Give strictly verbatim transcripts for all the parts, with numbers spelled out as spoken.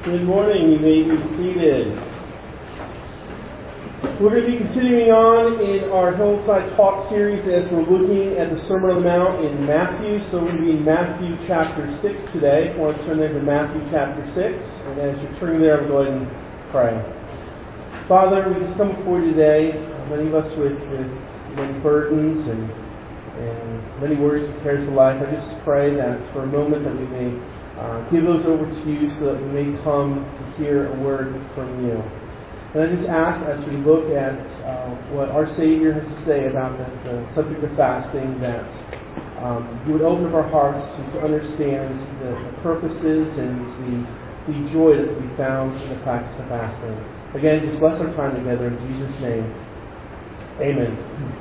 Good morning. You may be seated. We're going to be continuing on in our Hillside Talk series as we're looking at the Sermon on the Mount in Matthew. So we're going to be in Matthew chapter six today. I want to turn there to Matthew chapter six. And as you're turning there, I'm going to go ahead and pray. Father, we just come before you today, many of us with, with many burdens and, and many worries and cares of life. I just pray that for a moment that we may Uh, give those over to you so that we may come to hear a word from you. And I just ask as we look at uh, what our Savior has to say about the, the subject of fasting, that um, you would open up our hearts to, to understand the, the purposes and the, the joy that we found in the practice of fasting. Again, just bless our time together in Jesus' name. Amen.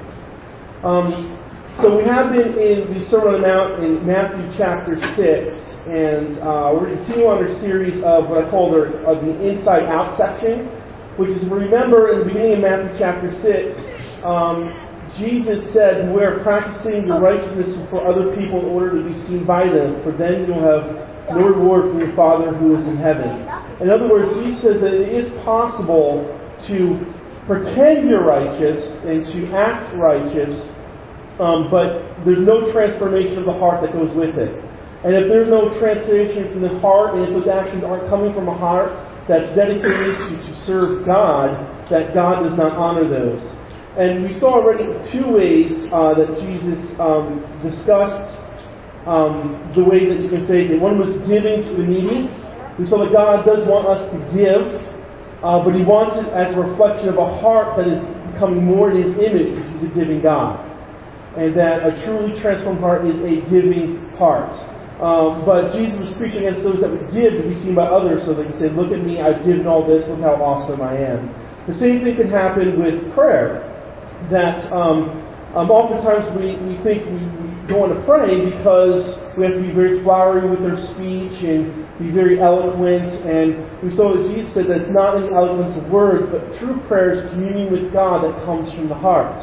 Um, so we have been in the Sermon on the Mount in Matthew chapter six. And uh, we're going to continue on our series of what I call the, uh, the Inside Out section, which is, remember, in the beginning of Matthew chapter six, um, Jesus said, "We're practicing your righteousness before other people in order to be seen by them, for then you'll have no reward from your Father who is in heaven." In other words, Jesus says that it is possible to pretend you're righteous and to act righteous, um, but there's no transformation of the heart that goes with it. And if there's no transformation from the heart, and if those actions aren't coming from a heart that's dedicated to, to serve God, that God does not honor those. And we saw already two ways uh, that Jesus um, discussed um, the way that you can fake it. One was giving to the needy. We saw that God does want us to give, uh, but He wants it as a reflection of a heart that is becoming more in His image because He's a giving God. And that a truly transformed heart is a giving heart. Um, but Jesus was preaching against those that would give to be seen by others, so they could say, "Look at me, I've given all this, look how awesome I am." The same thing can happen with prayer. That um, um, oftentimes we, we think we, we don't want to pray because we have to be very flowery with our speech and be very eloquent. And we saw that Jesus said that it's not in the eloquence of words, but true prayer is communion with God that comes from the heart.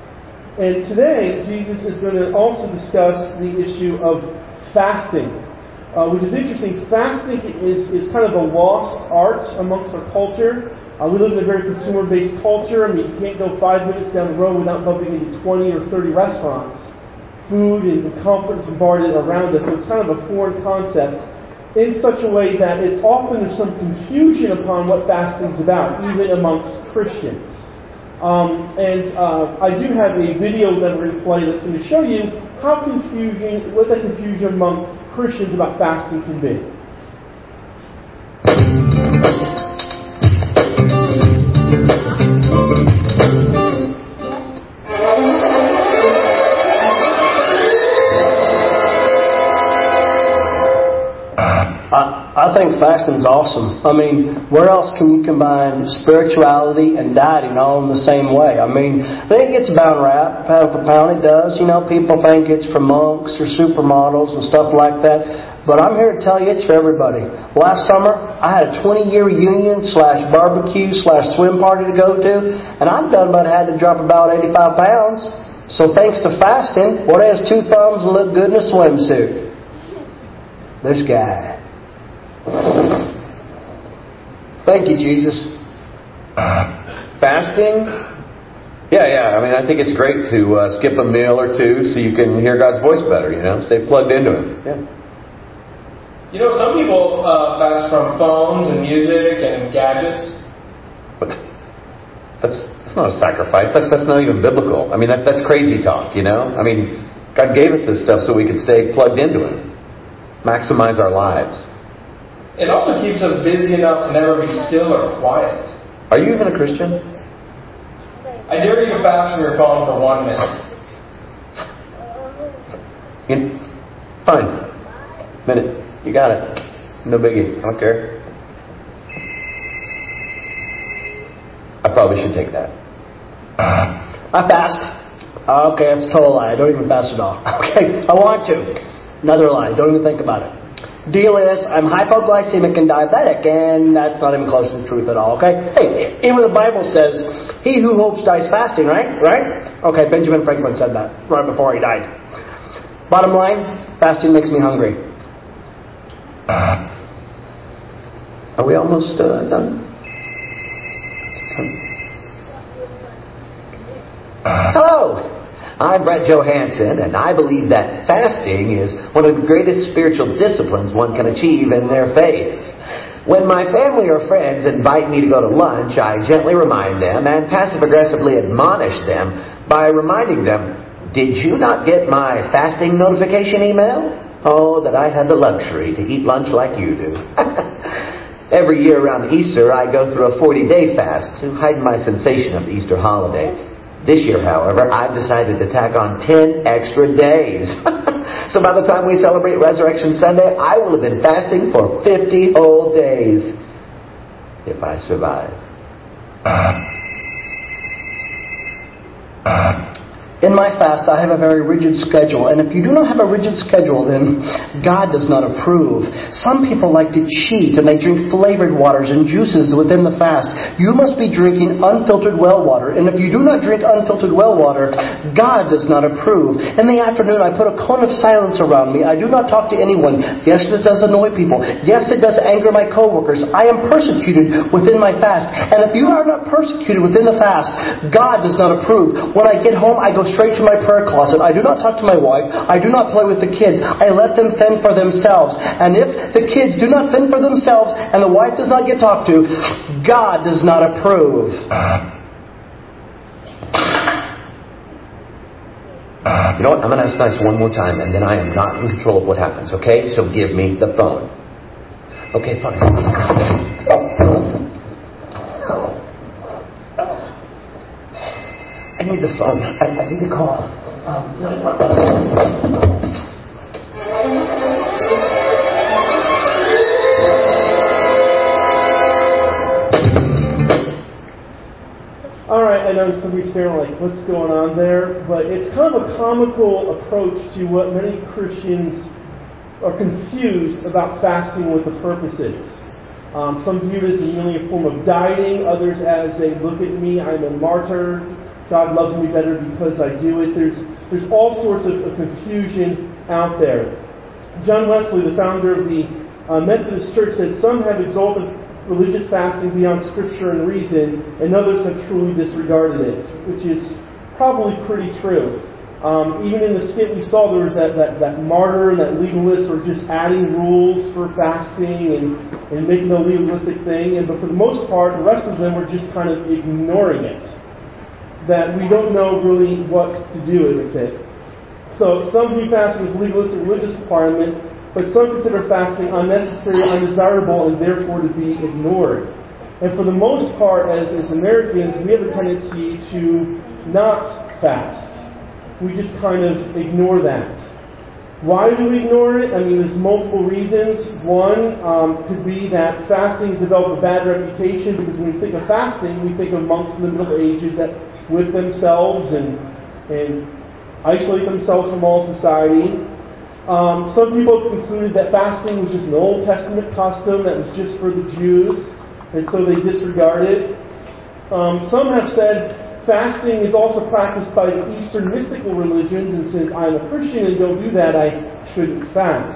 And today, Jesus is going to also discuss the issue of fasting, uh, which is interesting. Fasting is, is kind of a lost art amongst our culture. Uh, we live in a very consumer-based culture. I mean, you can't go five minutes down the road without bumping into twenty or thirty restaurants. Food and comfort is bombarded around us, so it's kind of a foreign concept in such a way that it's often there's some confusion upon what fasting is about, even amongst Christians. Um, and uh, I do have a video that we're going to play that's going to show you how confusing, what that confusion among Christians about fasting can be. I think fasting's awesome. I mean, where else can you combine spirituality and dieting all in the same way? I mean, I think it's bound rap, pound for pound it does. You know, people think it's for monks or supermodels and stuff like that. But I'm here to tell you it's for everybody. Last summer, I had a twenty-year reunion slash barbecue slash swim party to go to, and I'm done but had to drop about eighty-five pounds. So thanks to fasting, what has two thumbs and look good in a swimsuit? This guy. Thank you, Jesus. Fasting? Yeah, yeah. I mean, I think it's great to uh, skip a meal or two so you can hear God's voice better, you know, stay plugged into Him. Yeah. You know, some people uh, fast from phones and music and gadgets. But that's, that's not a sacrifice. That's that's not even biblical. I mean, that, that's crazy talk, you know? I mean, God gave us this stuff so we could stay plugged into Him, maximize our lives. It also keeps us busy enough to never be still or quiet. Are you even a Christian? I dare you to fast from your phone for one minute. You, fine. Minute. You got it. No biggie. I don't care. I probably should take that. I fast. Okay, that's a total lie. I don't even fast at all. Okay, I want to. Another lie. Don't even think about it. Deal is, I'm hypoglycemic and diabetic, and that's not even close to the truth at all, okay? Hey, even the Bible says, he who hopes dies fasting, right? Right? Okay, Benjamin Franklin said that right before he died. Bottom line, fasting makes me hungry. Are we almost uh, done? Hello! I'm Brett Johansson, and I believe that fasting is one of the greatest spiritual disciplines one can achieve in their faith. When my family or friends invite me to go to lunch, I gently remind them and passive-aggressively admonish them by reminding them, did you not get my fasting notification email? Oh, that I had the luxury to eat lunch like you do. Every year around Easter, I go through a forty-day fast to heighten my sensation of the Easter holiday. This year, however, I've decided to tack on ten extra days. So by the time we celebrate Resurrection Sunday, I will have been fasting for fifty whole days. If I survive. In my fast, I have a very rigid schedule, and if you do not have a rigid schedule, then God does not approve. Some people like to cheat, and they drink flavored waters and juices within the fast. You must be drinking unfiltered well water, and if you do not drink unfiltered well water, God does not approve. In the afternoon, I put a cone of silence around me. I do not talk to anyone. Yes, it does annoy people. Yes, it does anger my coworkers. I am persecuted within my fast, and if you are not persecuted within the fast, God does not approve. When I get home, I go straight to my prayer closet. I do not talk to my wife. I do not play with the kids. I let them fend for themselves. And if the kids do not fend for themselves and the wife does not get talked to, God does not approve. You know what? I'm going to ask nice one more time, and then I am not in control of what happens, okay? So give me the phone. Okay, fine. I need the phone. I, I need to call. Um, All right, I know some of you staring like, what's going on there? But it's kind of a comical approach to what many Christians are confused about fasting, what the purpose is. Um, some view it as merely a form of dieting. Others as a, look at me, I'm a martyr. God loves me better because I do it. There's there's all sorts of, of confusion out there. John Wesley, the founder of the uh, Methodist Church, said some have exalted religious fasting beyond Scripture and reason, and others have truly disregarded it, which is probably pretty true. Um, even in the skit we saw, there was that, that, that martyr and that legalist were just adding rules for fasting and, and making a legalistic thing, and but for the most part, the rest of them were just kind of ignoring it. That we don't know really what to do with it. So some view fasting as legalistic religious requirement, but some consider fasting unnecessary, undesirable, and therefore to be ignored. And for the most part, as, as Americans, we have a tendency to not fast. We just kind of ignore that. Why do we ignore it? I mean, there's multiple reasons. One um, could be that fasting has developed a bad reputation because when we think of fasting, we think of monks in the Middle Ages that whip themselves and and isolate themselves from all society. Um, some people concluded that fasting was just an Old Testament custom that was just for the Jews, and so they disregard it. Um, some have said fasting is also practiced by the Eastern mystical religions, and since I'm a Christian and don't do that, I shouldn't fast.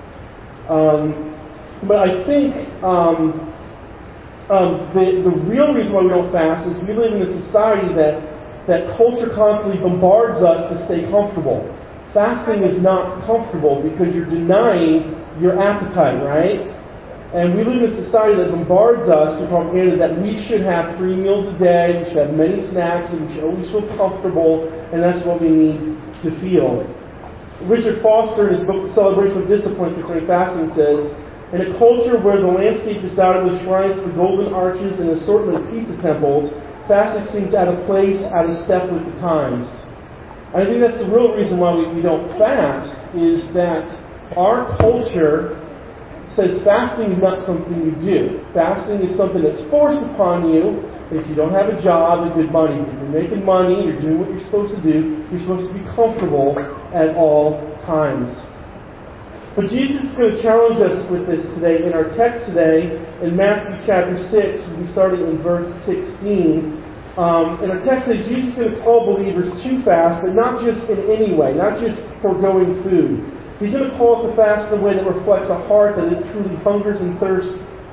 Um, but I think um, um, the, the real reason why we don't fast is we live in a society that, that culture constantly bombards us to stay comfortable. Fasting is not comfortable because you're denying your appetite, right? And we live in a society that bombards us with propaganda that we should have three meals a day, we should have many snacks, and we should always feel comfortable, and that's what we need to feel. Richard Foster, in his book, The Celebration of Discipline concerning fasting, says, in a culture where the landscape is dotted with shrines to the golden arches and an assortment of pizza temples, fasting seems out of place, out of step with the times. I think that's the real reason why we, we don't fast, is that our culture says fasting is not something you do. Fasting is something that's forced upon you if you don't have a job and good money. If you're making money, you're doing what you're supposed to do, you're supposed to be comfortable at all times. But Jesus is going to challenge us with this today in our text today in Matthew chapter six. We'll be starting in verse sixteen. Um, in our text today, Jesus is going to call believers to fast, but not just in any way, not just foregoing food. He's going to call us to fast in a way that reflects a heart that it truly hungers and thirsts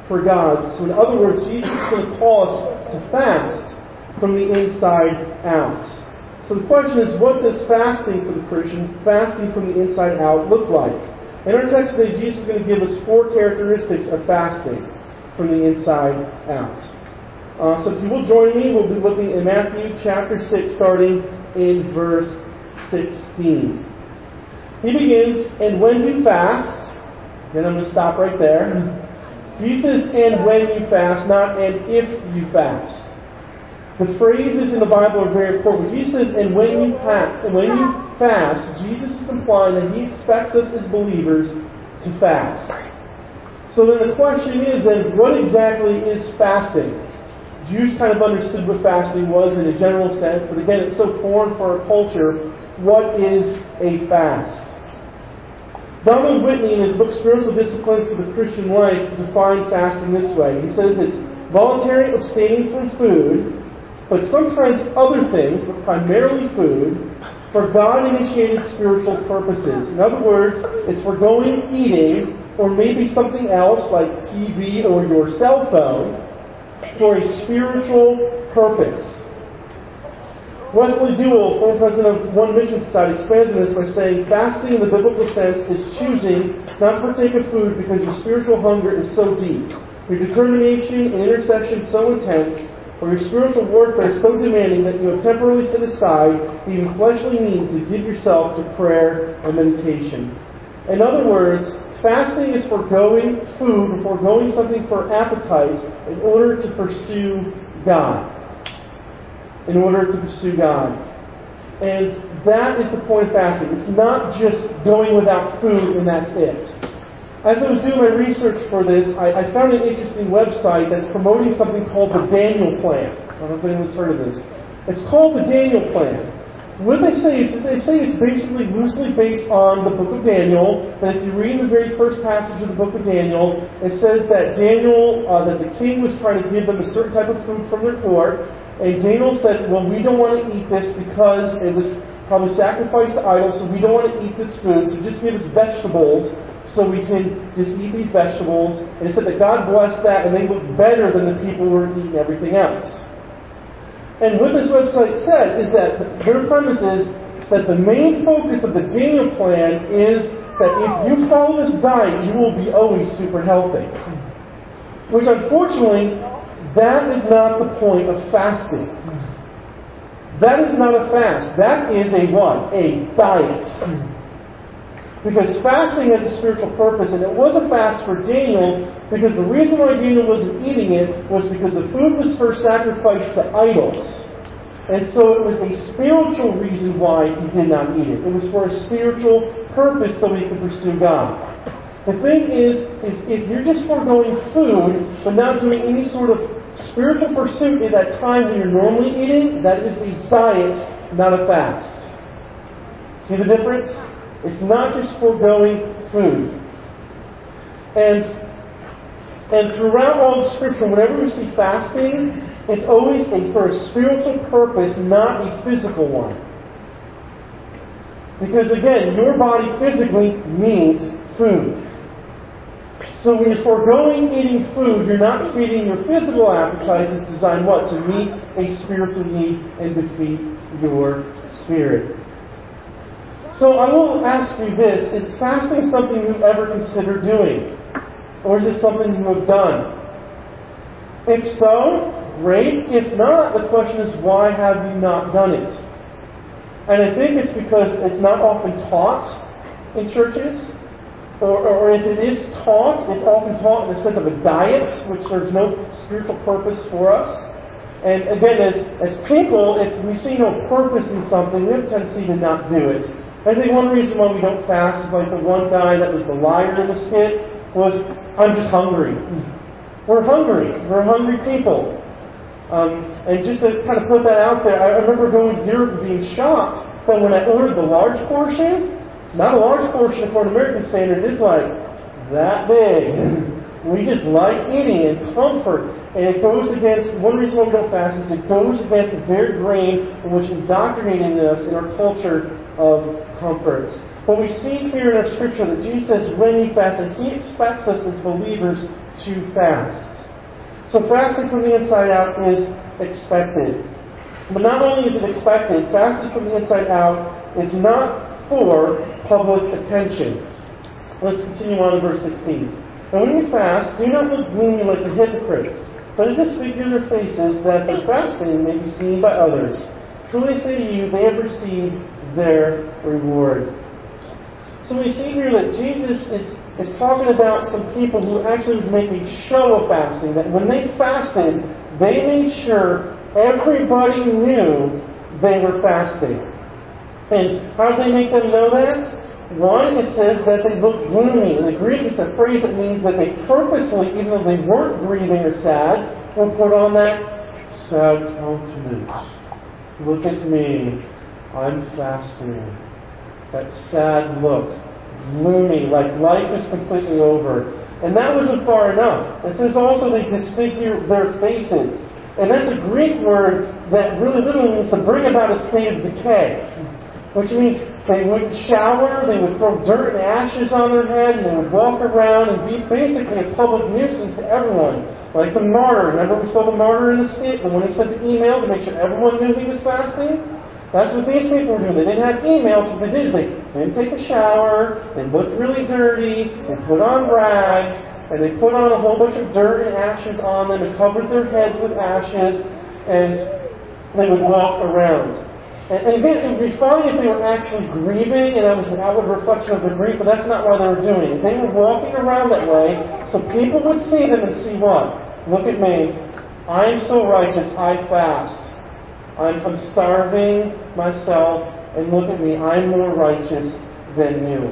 for God. So in other words, Jesus is going to call us to fast from the inside out. So the question is, what does fasting for the Christian, fasting from the inside out, look like? In our text today, Jesus is going to give us four characteristics of fasting from the inside out. Uh, so if you will join me, we'll be looking in Matthew chapter six, starting in verse sixteen. He begins, and when you fast, then I'm going to stop right there. Jesus, and when you fast, not and if you fast. The phrases in the Bible are very important. Jesus says, and when you fast, and when you fast, Jesus is implying that He expects us as believers to fast. So then the question is, then, what exactly is fasting? Jews kind of understood what fasting was in a general sense, but again, it's so foreign for our culture. What is a fast? Donald Whitney, in his book Spiritual Disciplines for the Christian Life, defined fasting this way. He says it's voluntary abstaining from food, but sometimes other things, but primarily food, for God-initiated spiritual purposes. In other words, it's foregoing eating, or maybe something else like T V or your cell phone, for a spiritual purpose. Wesley Duell, former president of One Mission Society, expands on this by saying, fasting in the biblical sense is choosing not to partake of food because your spiritual hunger is so deep, your determination and intercession so intense, or your spiritual warfare is so demanding that you have temporarily set aside even fleshly needs to give yourself to prayer and meditation. In other words, fasting is foregoing food, or foregoing something for appetite in order to pursue God. In order to pursue God. And that is the point of fasting. It's not just going without food and that's it. As I was doing my research for this, I, I found an interesting website that's promoting something called the Daniel Plan. I don't know if anyone's heard of this. It's called the Daniel Plan. What they say is, they say it's basically loosely based on the book of Daniel. That if you read the very first passage of the book of Daniel, it says that Daniel, uh, that the king was trying to give them a certain type of food from their court, and Daniel said, well, we don't want to eat this because it was probably sacrificed to idols, so we don't want to eat this food, so just give us vegetables so we can just eat these vegetables. And it said that God blessed that, and they looked better than the people who were eating everything else. And what this website said is that their premise is that the main focus of the Daniel Plan is that if you follow this diet, you will be always super healthy. Which, unfortunately, that is not the point of fasting. That is not a fast. That is a what? A diet. Because fasting has a spiritual purpose, and it was a fast for Daniel because the reason why Daniel wasn't eating it was because the food was first sacrificed to idols. And so it was a spiritual reason why he did not eat it. It was for a spiritual purpose so he could pursue God. The thing is, is if you're just foregoing food, but not doing any sort of spiritual pursuit at that time when you're normally eating, that is a diet, not a fast. See the difference? It's not just foregoing food. And and throughout all of Scripture, whenever we see fasting, it's always a, for a spiritual purpose, not a physical one. Because again, your body physically needs food. So when you're foregoing eating food, you're not feeding your physical appetites. It's designed what? To meet a spiritual need and defeat your spirit. So I will ask you this, is fasting something you've ever considered doing? Or is it something you have done? If so, great. If not, the question is, why have you not done it? And I think it's because it's not often taught in churches. Or, or if it is taught, it's often taught in the sense of a diet, which serves no spiritual purpose for us. And again, as, as people, if we see no purpose in something, we have a tendency to not do it. I think one reason why we don't fast is like the one guy that was the liar in the skit was, I'm just hungry. We're hungry. We're hungry people. Um, and just to kind of put that out there, I remember going to Europe and being shocked that when I ordered the large portion, it's not a large portion according to American standard, it's like that big. We just like eating and comfort. And it goes against, one reason why we don't fast is it goes against the very grain in which indoctrinating us in our culture of comfort. But we see here in our scripture that Jesus says when you fast, and He expects us as believers to fast. So fasting from the inside out is expected. But not only is it expected, fasting from the inside out is not for public attention. Let's continue on in verse sixteen. And when you fast, do not look gloomy like the hypocrites, but disfigure their faces, that their fasting may be seen by others. Truly I say to you, they have received their reward. So we see here that Jesus is, is talking about some people who actually would make a show of fasting, that when they fasted, they made sure everybody knew they were fasting. And how did they make them know that? One, it says that they looked gloomy. In the Greek, it's a phrase that means that they purposely, even though they weren't grieving or sad, would put on that sad countenance. Look at me. I'm fasting. That sad look. Gloomy, like life is completely over. And that wasn't far enough. It says also they disfigure their faces. And that's a Greek word that really literally means to bring about a state of decay. Which means they wouldn't shower, they would throw dirt and ashes on their head, and they would walk around and be basically a public nuisance to everyone. Like the martyr. Remember we saw the martyr in the skit? The one who sent the email to make sure everyone knew he was fasting? That's what these people were doing. They didn't have emails. What they did is they didn't take a shower, they looked really dirty, they put on rags, and they put on a whole bunch of dirt and ashes on them and covered their heads with ashes, and they would walk around. And, and again, it would be fine if they were actually grieving, and that was an outward reflection of their grief, but that's not why they were doing it. They were walking around that way, so people would see them and see what? Look at me. I am so righteous, I fast. I'm, I'm starving myself, and look at me, I'm more righteous than you.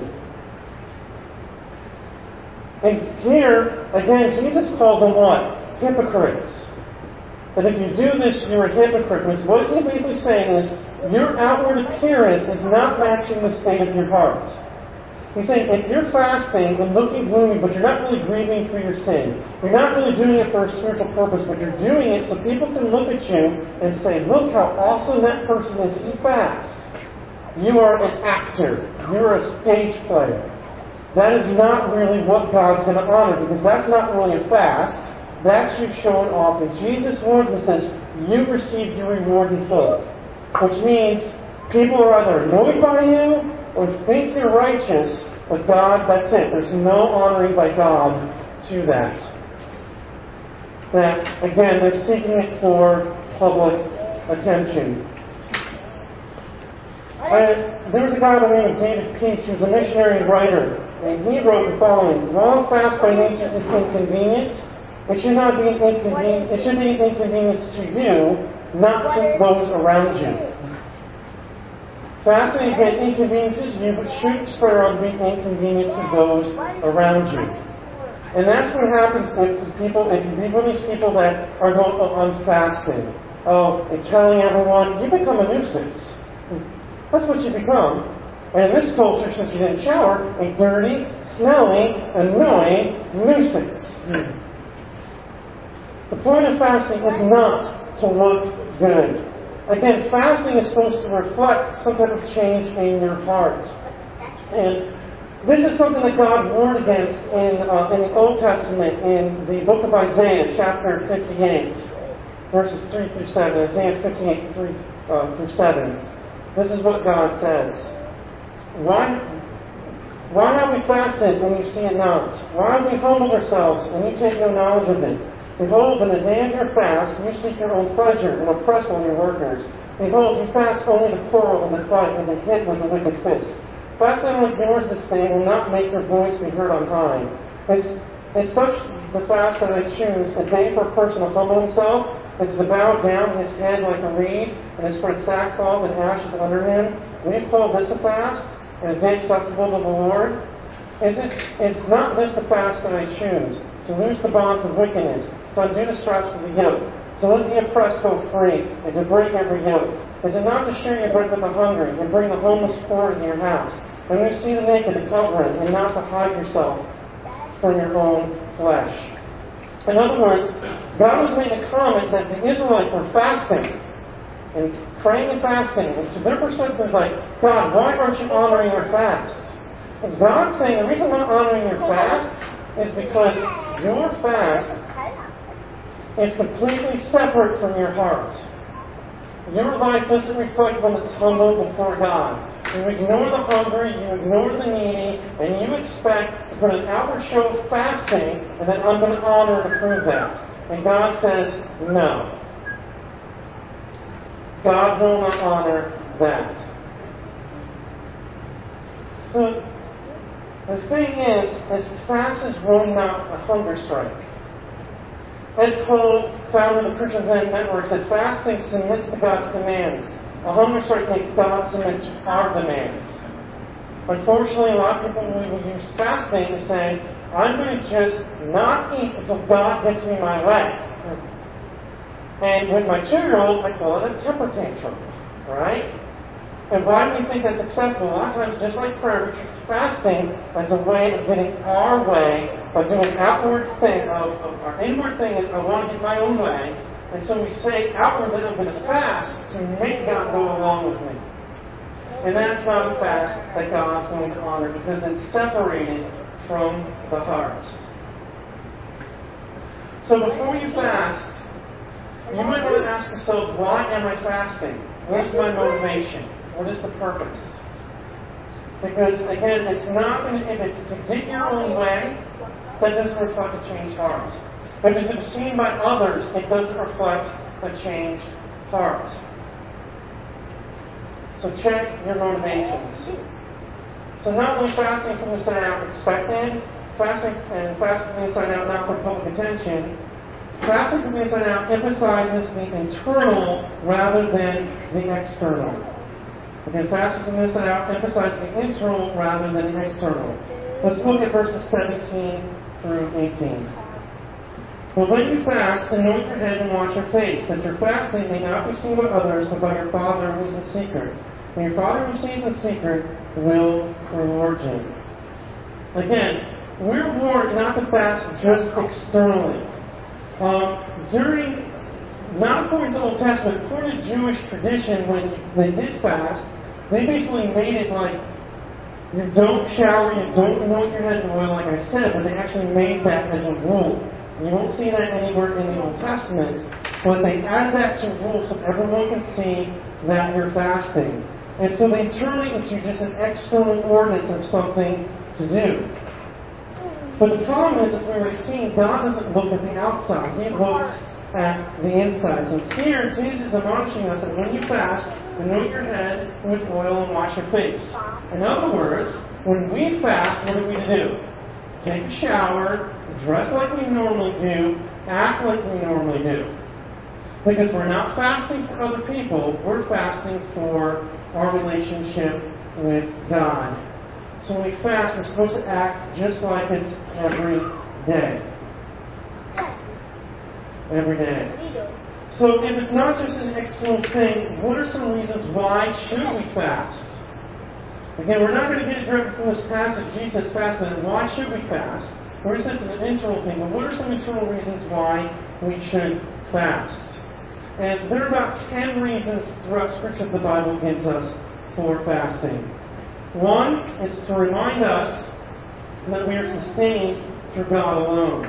And here, again, Jesus calls them what? Hypocrites. That if you do this, you're a hypocrite. Because what he's basically saying is, your outward appearance is not matching the state of your heart. He's saying, if you're fasting and looking gloomy, but you're not really grieving for your sin, you're not really doing it for a spiritual purpose, but you're doing it so people can look at you and say, look how awesome that person is, he fasts. You are an actor. You're a stage player. That is not really what God's going to honor, because that's not really a fast. That's you showing off. And Jesus warns and says, you received your reward in full. Which means people are either annoyed by you or think you're righteous, but God, that's it. There's no honoring by God to that. That, again, they're seeking it for public attention. And there was a guy by the name of David Peach who was a missionary and writer, and he wrote the following: long fast by nature is inconvenient. It should not be an inconvenience. It should be an inconvenience to you, not to those around you. Fasting again inconveniences you, but should spread around to be inconvenience to those around you. And that's what happens if people, if you be one of these people that are going, oh, I'm fasting. Oh, and telling everyone, you become a nuisance. That's what you become. And in this culture, since you didn't shower, a dirty, smelly, annoying nuisance. The point of fasting is not to look good. Again, fasting is supposed to reflect some type of change in your heart. And this is something that God warned against in, uh, in the Old Testament, in the book of Isaiah, chapter fifty-eight, verses three through seven. Isaiah fifty-eight, three uh, through seven. This is what God says. Why, why have we fasted when you see it not? Why have we humbled ourselves and you take no knowledge of it? Behold, in the day of your fast, you seek your own pleasure and oppress all your workers. Behold, you fast only to quarrel and to fight and to hit with a wicked fist. Fasting like yours this day will not make your voice be heard on high. It's, it's such the fast that I choose, a day for a person to humble himself, is to bow down his head like a reed, and to spread sackcloth and ashes under him. Will you call this a fast, and a day acceptable to the Lord? Is it? It's not this the fast that I choose, to loose the bonds of wickedness, to undo the straps of the yoke, to let the oppressed go free, and to break every yoke. Is it not to share your bread with the hungry, and bring the homeless poor into your house? And when you see the naked, to cover it, and not to hide yourself from your own flesh. In other words, God was making a comment that the Israelites were fasting. and praying and fasting. And so their perspective is like, God, why aren't you honoring our fast? And God's saying the reason I'm not honoring your fast is because your fast is completely separate from your heart. Your life doesn't reflect one that's humble before God. You ignore the hungry, you ignore the needy, and you expect to put an outward show of fasting, and then I'm going to honor and approve that. And God says, no. God will not honor that. So, the thing is, is fast is really not a hunger strike. Ed Cole, founder of the Christian Zen Network, said fasting submits to God's commands. A hunger strike makes God submit to our demands. Unfortunately, a lot of people will use fasting to say, I'm going to just not eat until God gets me my way. And with my two-year-old, I call it a temper tantrum. Right? And why do we think that's acceptable? A lot of times, just like prayer, we treat fasting as a way of getting our way, by doing an outward thing. Of, of our inward thing is, I want to get my own way. And so we say outwardly, I'm going to fast to make God go along with me. And that's not a fast that God's going to honor because it's separated from the heart. So before you fast, you might want to ask yourself, why am I fasting? What is my motivation? What is the purpose? Because, again, it's not going to, if it's to get your own way, that doesn't reflect a changed heart. If it's to be seen by others, it doesn't reflect a changed heart. So check your motivations. So not only fasting from the inside out expected, fasting and fasting from the inside out not for public attention, fasting from the inside out emphasizes the internal rather than the external. Again, fasting from the inside out emphasizes the internal rather than the external. Let's look at verses seventeen through eighteen. But when you fast, anoint your head and wash your face, that your fasting may not be seen by others, but by your Father who is in secret. And your Father who sees in secret will reward you. Again, we're warned not to fast just externally. Um, during, not according to the Old Testament, according to Jewish tradition, when they did fast, they basically made it like, you don't shower, you don't anoint your head with oil, like I said, but they actually made that as a rule. You won't see that anywhere in the Old Testament, but they added that to rules so everyone can see that you're fasting. And so they turn it into just an external ordinance of something to do. But the problem is, as we were seeing, God doesn't look at the outside. He looks at the inside. So here, Jesus is admonishing us that when you fast, anoint your head with oil and wash your face. In other words, when we fast, what are we to do? Take a shower, dress like we normally do, act like we normally do. Because we're not fasting for other people, we're fasting for our relationship with God. So when we fast, we're supposed to act just like it's every day. Every day. So if it's not just an external thing, what are some reasons why should we fast? Again, we're not going to get it directly from this passage. Jesus fasted. Why should we fast? We're just into an internal thing. But what are some internal reasons why we should fast? And there are about ten reasons throughout Scripture the Bible gives us for fasting. One is to remind us that we are sustained through God alone.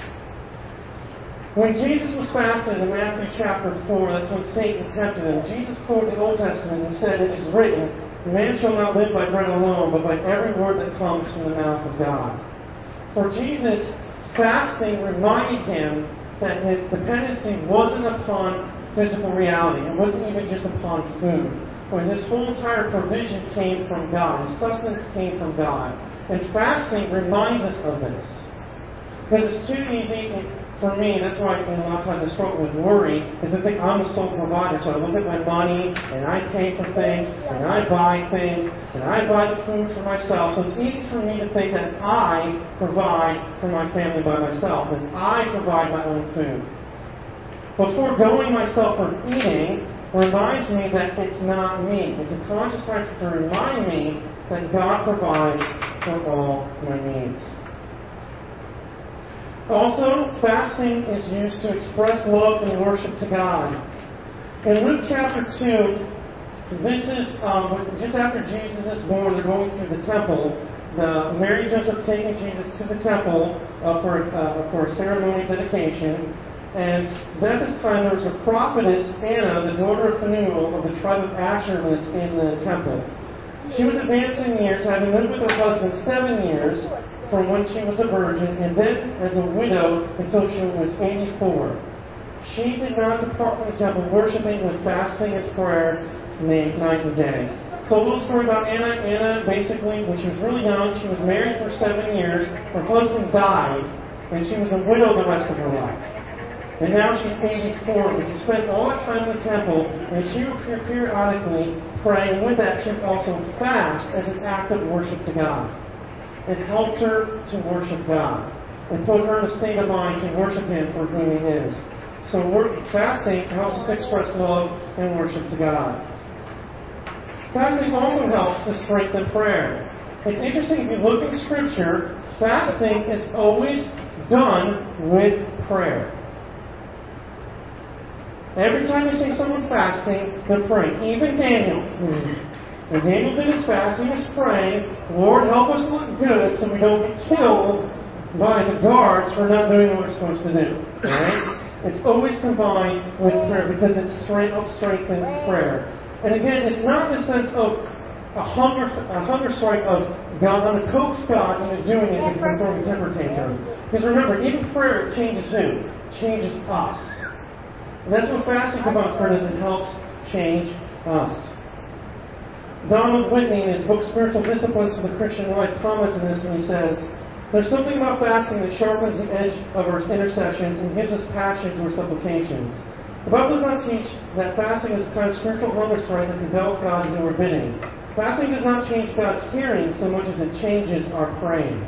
When Jesus was fasting in Matthew chapter four, that's when Satan tempted him. Jesus quoted the Old Testament and said, "It is written, man shall not live by bread alone, but by every word that comes from the mouth of God." For Jesus, fasting reminded him that his dependency wasn't upon physical reality. It wasn't even just upon food. But his whole entire provision came from God. His sustenance came from God. And fasting reminds us of this. Because it's too easy for me, that's why a lot of times I struggle with worry, is I think I'm the sole provider. So I look at my money, and I pay for things, and I buy things, and I buy the food for myself. So it's easy for me to think that I provide for my family by myself, and I provide my own food. But foregoing myself from eating reminds me that it's not me. It's a conscious effort to remind me that God provides for all my needs. Also, fasting is used to express love and worship to God. In Luke chapter two, this is um, just after Jesus is born, they're going through the temple. The, Mary and Joseph taking Jesus to the temple uh, for, uh, for a ceremony of dedication. And at this time, there was a prophetess, Anna, the daughter of Phanuel of the tribe of Asher, was in the temple. She was advanced in years, having lived with her husband seven years from when she was a virgin, and then as a widow until she was eighty-four. She did not depart from the temple, worshiping with fasting and prayer night and day. So a little story about Anna. Anna, basically, when she was really young, she was married for seven years. Her husband died, and she was a widow the rest of her life. And now she's eighty-four, but she spent all that time in the temple, and she would periodically pray, and with that she would also fast as an act of worship to God. It helped her to worship God, and put her in a state of mind to worship Him for who He is. So fasting helps us express love and worship to God. Fasting also helps to strengthen prayer. It's interesting, if you look in Scripture, fasting is always done with prayer. Every time you see someone fasting, they're praying. Even Daniel. When Daniel did his fast, he was praying, Lord, help us look good so we don't get killed by the guards for not doing what we're supposed to do. Right? It's always combined with prayer because it straight up strengthens prayer. And again, it's not in the sense of a hunger, a hunger strike of God, I'm going to coax God into doing it because I'm throwing a temper tantrum. Because remember, even prayer changes who? Changes us. And that's what fasting about prayer does. It helps change us. Donald Whitney, in his book Spiritual Disciplines for the Christian Life, comments on this when he says, there's something about fasting that sharpens the edge of our intercessions and gives us passion to our supplications. The Bible does not teach that fasting is a kind of spiritual hunger strike that compels God to do our bidding. Fasting does not change God's hearing so much as it changes our praying.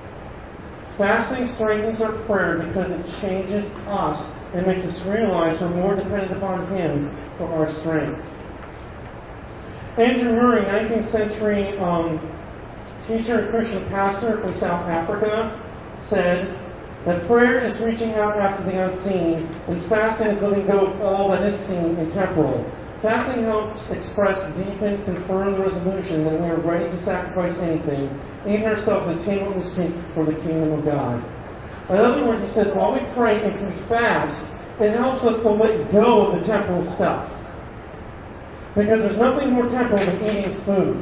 Fasting strengthens our prayer because it changes us and makes us realize we're more dependent upon Him for our strength. Andrew Murray, nineteenth century um, teacher and Christian pastor from South Africa, said that prayer is reaching out after the unseen, and fasting is letting go of all that is seen and temporal. Fasting helps express, deepen, confirm the resolution that we are ready to sacrifice anything, even ourselves, to attain what we seek for the kingdom of God. In other words, he says, while we pray and we fast, it helps us to let go of the temporal stuff. Because there's nothing more temporal than eating food.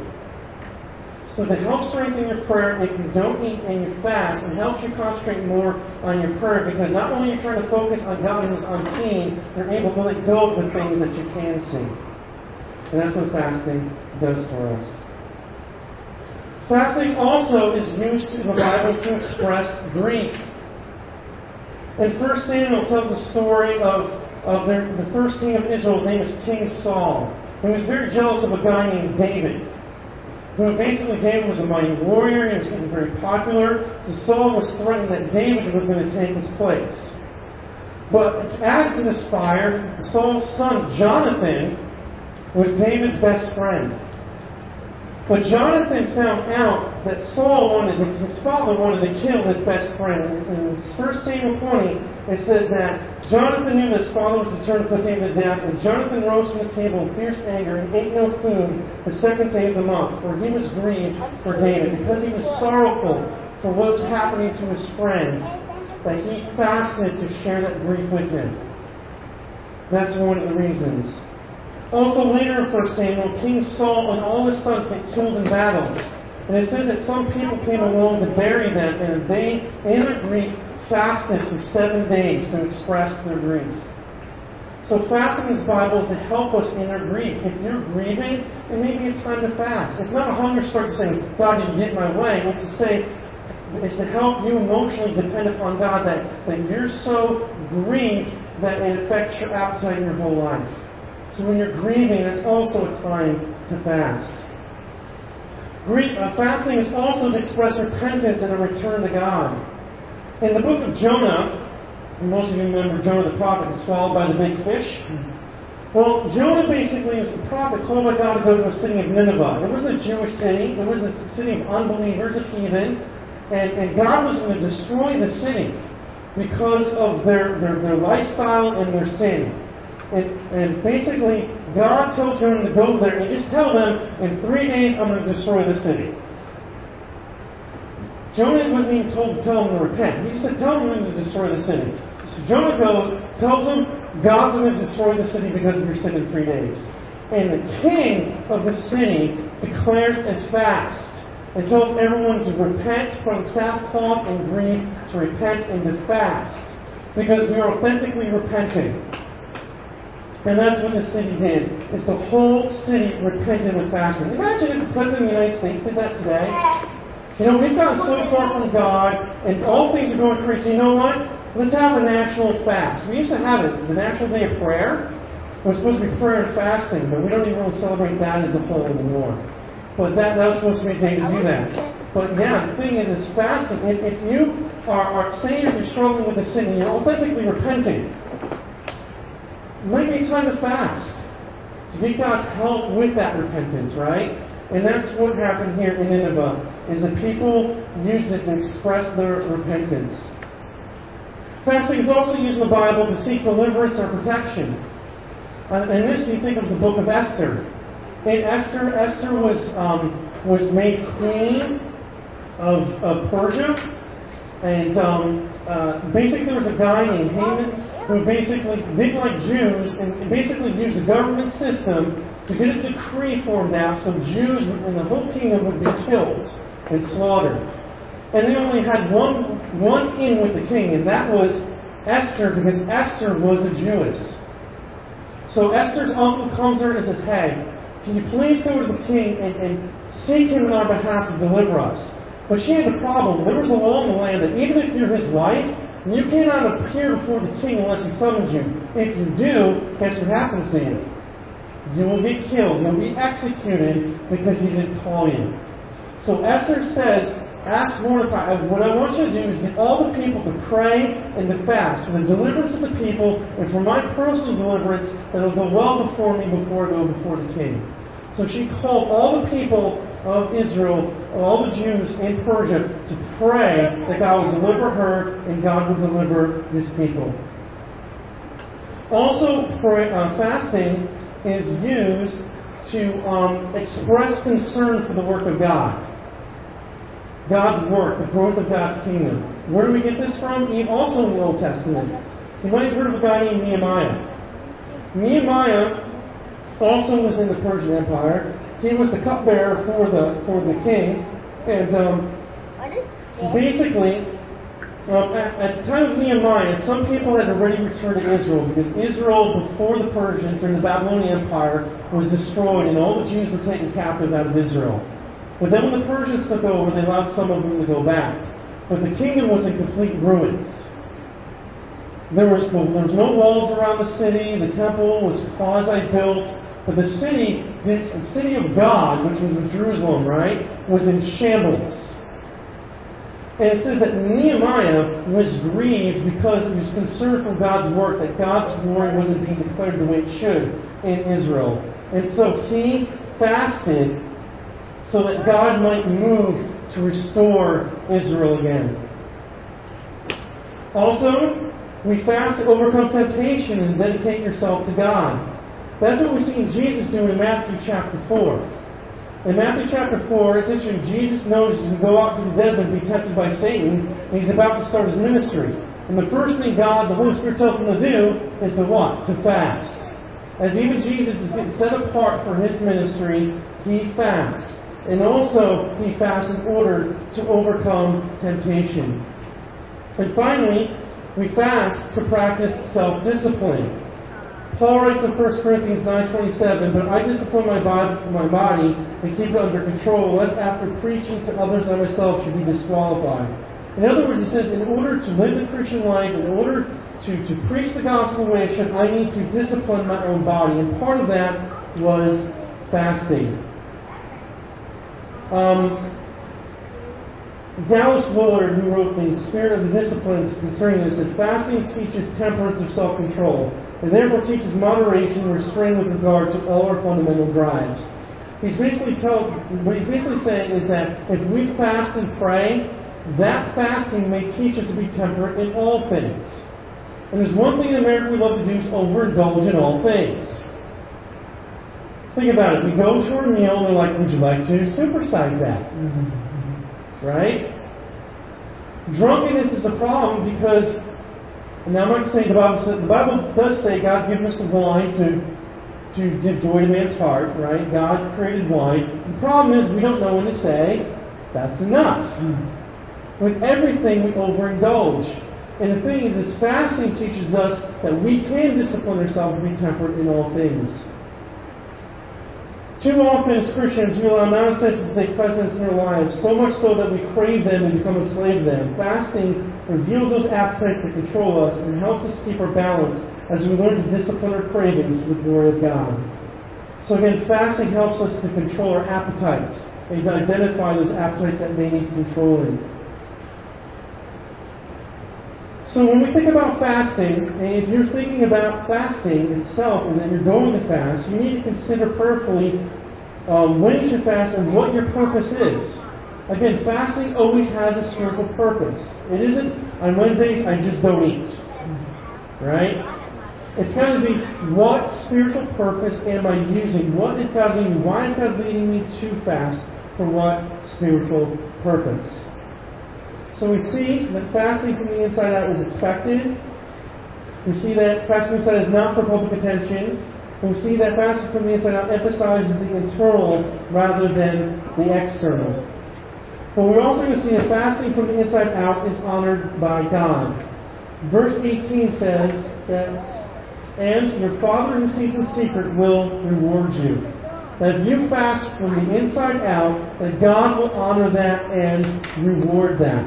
So to help strengthen your prayer, if you don't eat and you fast, it helps you concentrate more on your prayer, because not only are you trying to focus on God who's unseen, you're able to let go of the things that you can see. And that's what fasting does for us. Fasting also is used in the Bible to express grief. And First Samuel tells the story of, of their, the first king of Israel. His name is King Saul. He was very jealous of a guy named David. Who basically, David was a mighty warrior. He was getting very popular. So Saul was threatened that David was going to take his place. But added to this fire, Saul's son Jonathan was David's best friend. But Jonathan found out that Saul wanted to, his father wanted to kill his best friend. In First Samuel twenty, it says that Jonathan knew that his father was determined to put David to death, and Jonathan rose from the table in fierce anger and ate no food the second day of the month, for he was grieved for David, because he was sorrowful for what was happening to his friend, that he fasted to share that grief with him. That's one of the reasons. Also later in First Samuel, King Saul and all his sons get killed in battle. And it says that some people came along to bury them, and they, in their grief, fasted for seven days to express their grief. So fasting in the Bible is to help us in our grief. If you're grieving, then maybe it's time to fast. It's not a hunger strike to say, God, did you get in my way? It's to say, it's to help you emotionally depend upon God, that, that you're so grieved that it affects your appetite in your whole life. So when you're grieving, that's also a time to fast. Grief, uh, fasting is also to express repentance and a return to God. In the book of Jonah, and most of you remember Jonah the prophet was swallowed by the big fish. Well, Jonah basically was a prophet called by God to go to a city of Nineveh. It wasn't a Jewish city. It was a city of unbelievers, of heathen. And, and God was going to destroy the city because of their, their, their lifestyle and their sin. And, and basically, God told Jonah to go there and just tell them, in three days I'm going to destroy the city. Jonah wasn't even told to tell them to repent. He said, tell them to destroy the city. So Jonah goes, tells them, God's going to destroy the city because of your sin in three days. And the king of the city declares a fast and tells everyone to repent from sackcloth and grief, to repent and to fast, because we are authentically repenting. And that's what the city did, is the whole city repented with fasting. Imagine if the President of the United States did that today. You know, we've gotten so far from God, and all things are going crazy. You know what? Let's have a national fast. We used to have it, the National Day of Prayer. It was supposed to be prayer and fasting, but we don't even really celebrate that as a whole anymore. But that, that was supposed to be a day to do that. But yeah, the thing is, is fasting. If, if you are, are saying if you're struggling with a sin and you're authentically repenting, it might be time to fast. To get God's help with that repentance, right? And that's what happened here in Nineveh, is that people used it to express their repentance. Fasting is also used in the Bible to seek deliverance or protection. Uh, and this, you think of the book of Esther. In Esther, Esther was um, was made queen of, of Persia, and um, uh, basically there was a guy named Haman who basically didn't like Jews and basically used the government system to get a decree formed out so Jews in the whole kingdom would be killed and slaughtered. And they only had one one in with the king, and that was Esther, because Esther was a Jewess. So Esther's uncle comes to her and says, hey, can you please go to the king and, and seek him on our behalf to deliver us? But she had a problem. There was a law in the land that even if you're his wife, you cannot appear before the king unless he summons you. If you do, guess what happens to you? You will get killed. You'll be executed because he didn't call you. So Esther says, ask Mordecai, what I want you to do is get all the people to pray and to fast for the deliverance of the people and for my personal deliverance that will go well before me before I go before the king. So she called all the people of Israel, all the Jews in Persia, to pray that God would deliver her and God would deliver his people. Also, pray, uh, fasting is used to um, express concern for the work of God. God's work, the growth of God's kingdom. Where do we get this from? Also in the Old Testament. You might have heard of a guy named Nehemiah. Nehemiah also was in the Persian Empire. He was the cupbearer for the for the king. And um, basically, um, at, at the time of Nehemiah, some people had already returned to Israel, because Israel, before the Persians during the Babylonian Empire, was destroyed and all the Jews were taken captive out of Israel. But then when the Persians took over, they allowed some of them to go back. But the kingdom was in complete ruins. There was, no, there was no walls around the city. The temple was quasi-built. But the city, the city of God, which was in Jerusalem, right, was in shambles. And it says that Nehemiah was grieved because he was concerned for God's work, that God's glory wasn't being declared the way it should in Israel. And so he fasted so that God might move to restore Israel again. Also, we fast to overcome temptation and dedicate yourself to God. That's what we see Jesus do in Matthew chapter four. In Matthew chapter four, essentially Jesus knows he's going to go out to the desert and be tempted by Satan, and he's about to start his ministry. And the first thing God, the Holy Spirit, tells him to do is to what? To fast. As even Jesus is getting set apart for his ministry, he fasts. And also, he fasts in order to overcome temptation. And finally, we fast to practice self-discipline. Paul writes in First Corinthians nine twenty-seven, but I discipline my body, my body and keep it under control, lest after preaching to others I myself should be disqualified. In other words, he says, in order to live the Christian life, in order to, to preach the gospel the way it should, I need to discipline my own body. And part of that was fasting. Um, Dallas Willard, who wrote The Spirit of the Disciplines concerning this, said, fasting teaches temperance of self-control, and therefore teaches moderation and restraint with regard to all our fundamental drives. He's basically tell, what he's basically saying is that if we fast and pray, that fasting may teach us to be temperate in all things. And there's one thing in America we love to do is overindulge in all things. Think about it. We go to our meal and they're like, would you like to supersize that? Right? Drunkenness is a problem because, and now I'm not saying the Bible says, the Bible does say God's given us the wine to, to give joy to man's heart, right? God created wine. The problem is we don't know when to say, that's enough. With everything we overindulge. And the thing is, is fasting teaches us that we can discipline ourselves to be temperate in all things. Too often as Christians, we allow non-essentials to take precedence in our lives, so much so that we crave them and become enslaved to them. Fasting reveals those appetites that control us and helps us keep our balance as we learn to discipline our cravings for the glory of God. So again, fasting helps us to control our appetites and to identify those appetites that may need controlling. So when we think about fasting, and if you're thinking about fasting itself and that you're going to fast, you need to consider prayerfully um, when you should fast and what your purpose is. Again, fasting always has a spiritual purpose. It isn't, on Wednesdays, I just don't eat. Right? It's got to be, what spiritual purpose am I using? What is God leading me? Why is God leading me to fast? For what spiritual purpose? So we see that fasting from the inside out is expected. We see that fasting from the inside is not for public attention. And we see that fasting from the inside out emphasizes the internal rather than the external. But we're also going to see that fasting from the inside out is honored by God. Verse eighteen says that, and your Father who sees in secret will reward you. That if you fast from the inside out, that God will honor that and reward that.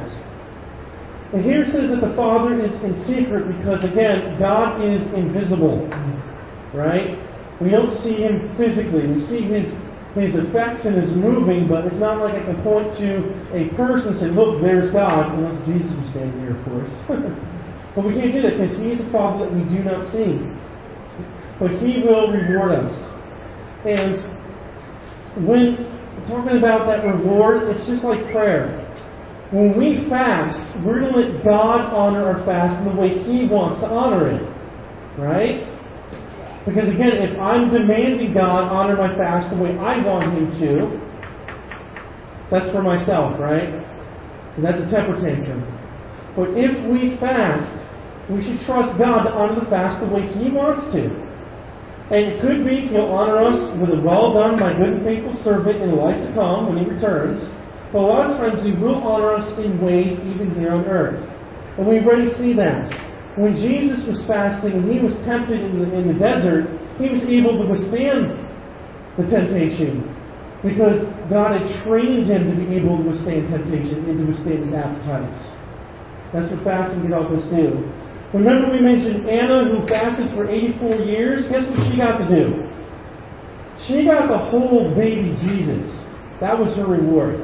And here it says that the Father is in secret because, again, God is invisible. Right? We don't see Him physically. We see His His effects and His moving, but it's not like I can point to a person and say, look, there's God, unless Jesus was standing here, of course. But we can't do that because He is a Father that we do not see. But He will reward us. And when talking about that reward, it's just like prayer. When we fast, we're going to let God honor our fast in the way He wants to honor it. Right? Because again, if I'm demanding God honor my fast the way I want Him to, that's for myself, right? And that's a temper tantrum. But if we fast, we should trust God to honor the fast the way He wants to. And it could be He'll honor us with a well done, my good and faithful servant in the life to come when He returns. But a lot of times He will honor us in ways even here on earth. And we already see that. When Jesus was fasting and He was tempted in the, in the desert, He was able to withstand the temptation because God had trained Him to be able to withstand temptation and to withstand His appetites. That's what fasting can help us do. Remember we mentioned Anna who fasted for eighty-four years? Guess what she got to do? She got to hold baby Jesus. That was her reward.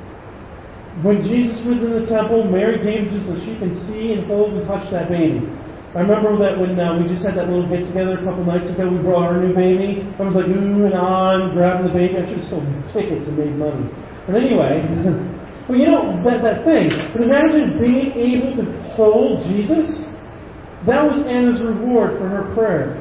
When Jesus was in the temple, Mary gave it so she can see and hold and touch that baby. I remember that when uh, we just had that little get-together a couple nights ago, we brought our new baby. I was like, ooh and on, grabbing the baby. I should have sold tickets and made money. But anyway, well, you know, that, that thing. But imagine being able to hold Jesus. That was Anna's reward for her prayer.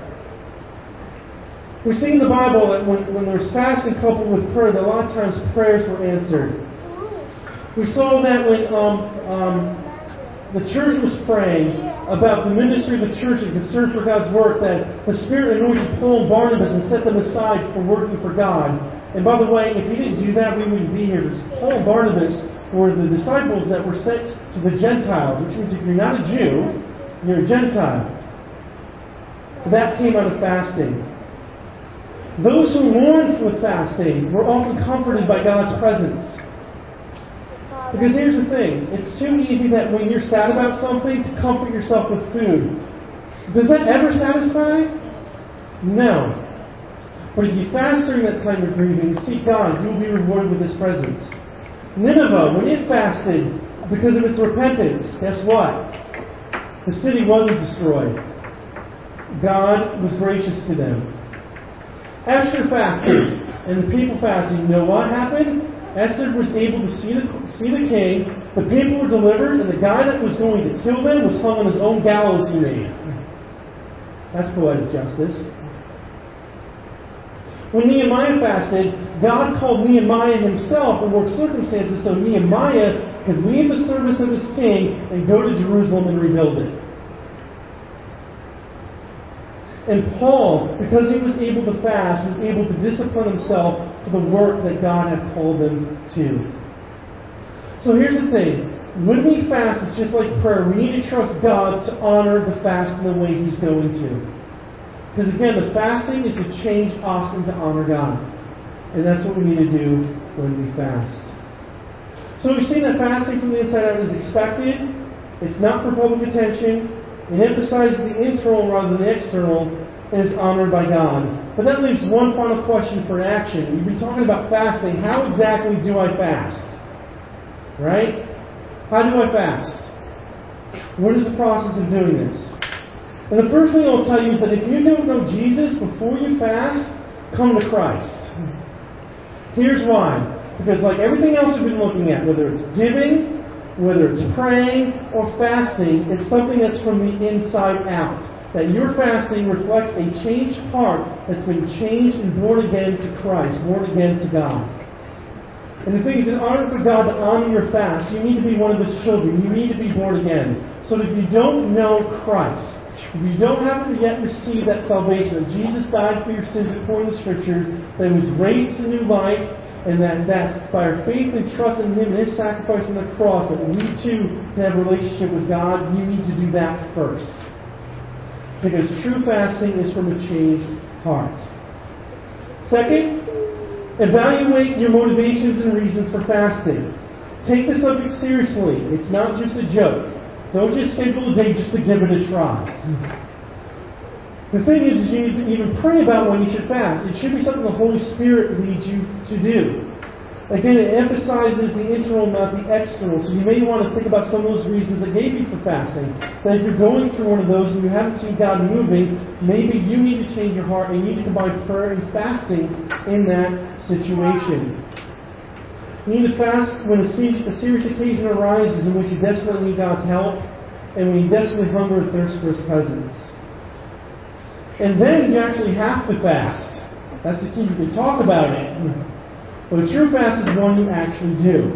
We see in the Bible that when, when there's fasting coupled with prayer, that a lot of times prayers were answered. We saw that when um, um, the church was praying about the ministry of the church and concern for God's work, that the Spirit anointed Paul and Barnabas and set them aside for working for God. And by the way, if He didn't do that, we wouldn't be here. Paul and Barnabas were the disciples that were sent to the Gentiles, which means if you're not a Jew, you're a Gentile. That came out of fasting. Those who mourned with fasting were often comforted by God's presence. Because here's the thing, it's too easy that when you're sad about something to comfort yourself with food. Does that ever satisfy? No. But if you fast during that time of grieving and seek God, you'll be rewarded with His presence. Nineveh, when it fasted because of its repentance, guess what? The city wasn't destroyed. God was gracious to them. Esther fasted, and the people fasted. You know what happened? Esther was able to see the, see the king, the people were delivered, and the guy that was going to kill them was hung on his own gallows he made. That's poetic justice. When Nehemiah fasted, God called Nehemiah himself and worked circumstances so Nehemiah could leave the service of his king and go to Jerusalem and rebuild it. And Paul, because he was able to fast, was able to discipline himself for the work that God had called him to. So here's the thing. When we fast, it's just like prayer. We need to trust God to honor the fast in the way He's going to. Because again, the fasting is to change us and to honor God. And that's what we need to do when we fast. So we've seen that fasting from the inside out is expected. It's not for public attention. It emphasizes the internal rather than the external. And it's honored by God. But that leaves one final question for action. We've been talking about fasting. How exactly do I fast? Right? How do I fast? What is the process of doing this? And the first thing I'll tell you is that if you don't know Jesus before you fast, come to Christ. Here's why. Because like everything else we've been looking at, whether it's giving, whether it's praying, or fasting, it's something that's from the inside out. That your fasting reflects a changed heart that's been changed and born again to Christ, born again to God. And the thing is, in order for God to honor your fast, you need to be one of His children. You need to be born again. So that if you don't know Christ, if you don't have to yet receive that salvation, that Jesus died for your sins according to the Scripture, that He was raised to new life, and that, that by our faith and trust in Him and His sacrifice on the cross, that we too can have a relationship with God, you need to do that first. Because true fasting is from a changed heart. Second, evaluate your motivations and reasons for fasting. Take the subject seriously. It's not just a joke. Don't just schedule a day just to give it a try. The thing is, is you need to even pray about when you should fast. It should be something the Holy Spirit leads you to do. Again, it emphasizes the internal, not the external. So you may want to think about some of those reasons I gave you for fasting. That if you're going through one of those and you haven't seen God moving, maybe you need to change your heart and you need to combine prayer and fasting in that situation. You need to fast when a serious occasion arises in which you desperately need God's help and when you desperately hunger and thirst for His presence. And then you actually have to fast. That's the key. You can talk about it. But a true fast is one you actually do.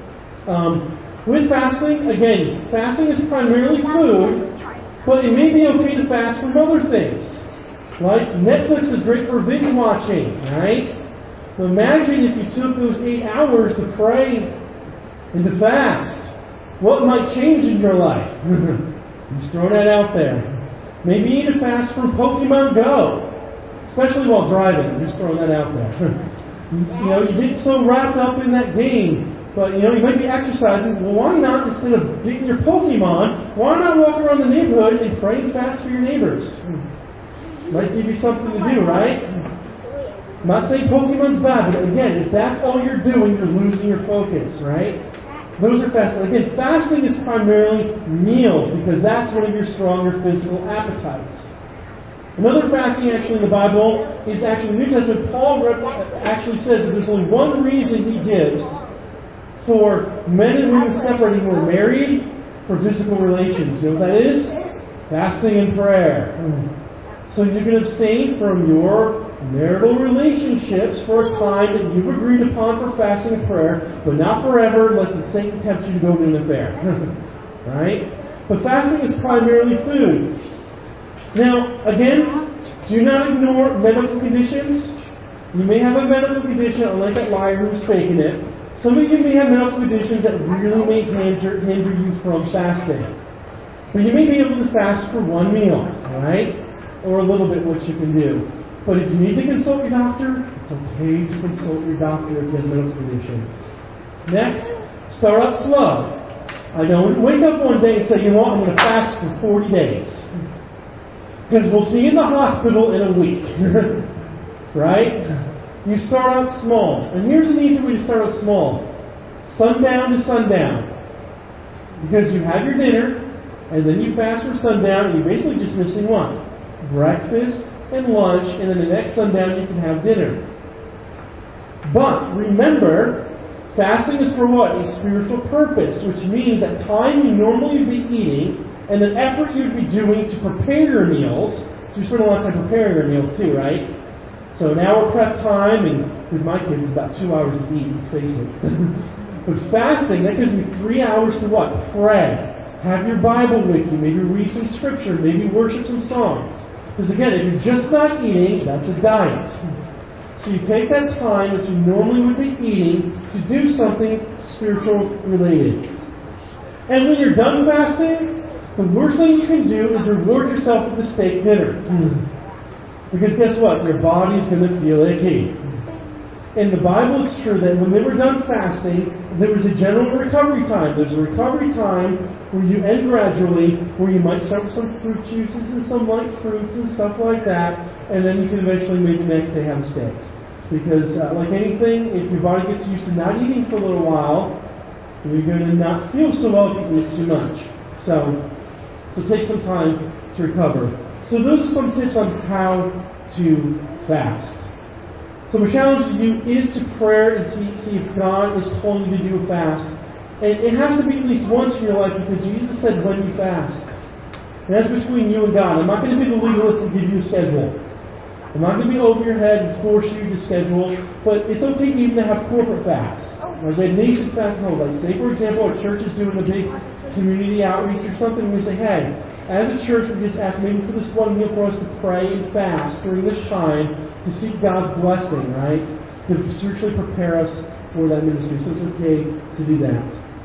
Um, with fasting, again, fasting is primarily food, but it may be okay to fast from other things. Like Netflix is great for binge watching, right? But imagine if you took those eight hours to pray and to fast. What might change in your life? Just throwing that out there. Maybe you need to fast from Pokemon Go, especially while driving. Just throwing that out there. You know, you get so wrapped up in that game, but you know, you might be exercising. Well, why not, instead of getting your Pokemon, why not walk around the neighborhood and pray and fast for your neighbors? Might give you something to do, right? I'm not saying Pokemon's bad, but again, if that's all you're doing, you're losing your focus, right? Those are fasting. Again, fasting is primarily meals because that's one of your stronger physical appetites. Another fasting actually in the Bible is actually in the New Testament. Paul actually says that there's only one reason he gives for men and women separating who are married for physical relations. You know what that is? Fasting and prayer. So you can abstain from your marital relationships for a time that you've agreed upon for fasting and prayer, but not forever unless Satan tempts you to go to an affair. Right? But fasting is primarily food. Now, again, do not ignore medical conditions. You may have a medical condition, unlike that liar who's faking it. Some of you may have medical conditions that really may hinder, hinder you from fasting. But you may be able to fast for one meal, alright? Or a little bit what you can do. But if you need to consult your doctor, it's okay to consult your doctor if you have a medical condition. Next, start out slow. I don't wake up one day and say, you know what, I'm going to fast for forty days. Because we'll see you in the hospital in a week. Right? You start out small. And here's an easy way to start out small. Sundown to sundown. Because you have your dinner, and then you fast for sundown, and you're basically just missing one. Breakfast and lunch, and then the next sundown you can have dinner. But remember, fasting is for what? A spiritual purpose, which means that time you normally would be eating and the effort you'd be doing to prepare your meals So we spend a lot of time preparing our meals too, right? So an hour prep time, and with my kids, it's about two hours to eat, let's face it. But fasting, that gives me three hours to what? Pray. Have your Bible with you. Maybe read some scripture. Maybe worship some songs. Because again, if you're just not eating, that's a diet. So you take that time that you normally would be eating to do something spiritual related. And when you're done fasting, the worst thing you can do is reward yourself with a steak dinner. Because guess what? Your body's going to feel achy. In the Bible, it's true that when they were done fasting, there was a general recovery time. There's a recovery time where you end gradually, where you might start with some fruit juices and some light fruits and stuff like that, and then you can eventually maybe the next day have a steak. Because uh, like anything, if your body gets used to not eating for a little while, you're going to not feel so well if you eat too much. So, so take some time to recover. So those are some tips on how to fast. So my challenge to you is to pray and see, see if God is calling you to do a fast. And it has to be at least once in your life, because Jesus said when you fast. And that's between you and God. I'm not going to be the legalist and give you a schedule. I'm not going to be over your head and force you to schedule. But it's okay even to have corporate fasts. Like we had nation fasts and all. Like say, for example, our church is doing a big community outreach or something. We say, hey, as a church, we just ask maybe for this one meal for us to pray and fast during this time to seek God's blessing, right? To spiritually prepare us for that ministry. So it's okay to do that.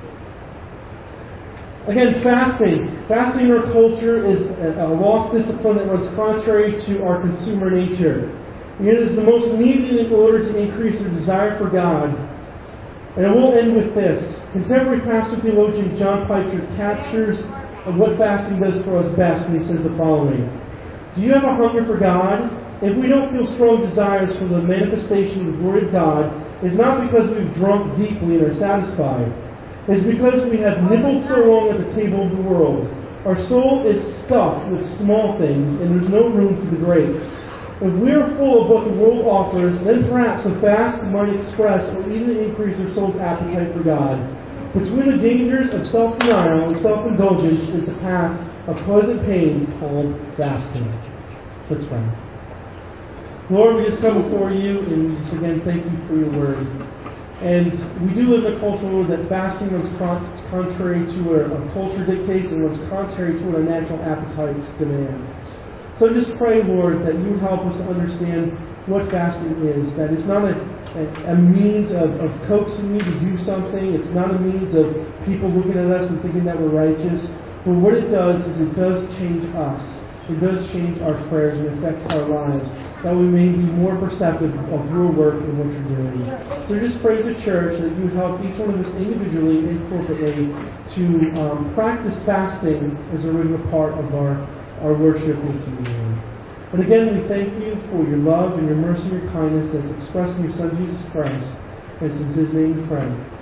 Again, fasting. Fasting in our culture is a lost discipline that runs contrary to our consumer nature. It is the most needed in order to increase our desire for God. And I will end with this. Contemporary pastor theologian John Piper captures of what fasting does for us best when he says the following. Do you have a hunger for God? If we don't feel strong desires for the manifestation of the glory of God, it's not because we've drunk deeply and are satisfied. It's because we have nibbled so long at the table of the world. Our soul is stuffed with small things, and there's no room for the great. If we are full of what the world offers, then perhaps a fast might express or even increase our soul's appetite for God. Between the dangers of self-denial and self-indulgence is the path of pleasant pain called fasting. Let's pray. Lord, we just come before you and we just again thank you for your word. And we do live in a culture, Lord, that fasting runs contrary to what our culture dictates and runs contrary to what our natural appetites demand. So just pray, Lord, that you would help us to understand what fasting is. That it's not a A, a means of, of coaxing me to do something. It's not a means of people looking at us and thinking that we're righteous. But what it does is it does change us. It does change our prayers and affects our lives. That we may be more perceptive of your work and what you're doing. So just pray as a church that you help each one of us individually and corporately to um, practice fasting as a regular part of our, our worship with you, Lord. But again, we thank you for your love and your mercy and your kindness that's expressed in your Son, Jesus Christ. And it's in his name we pray.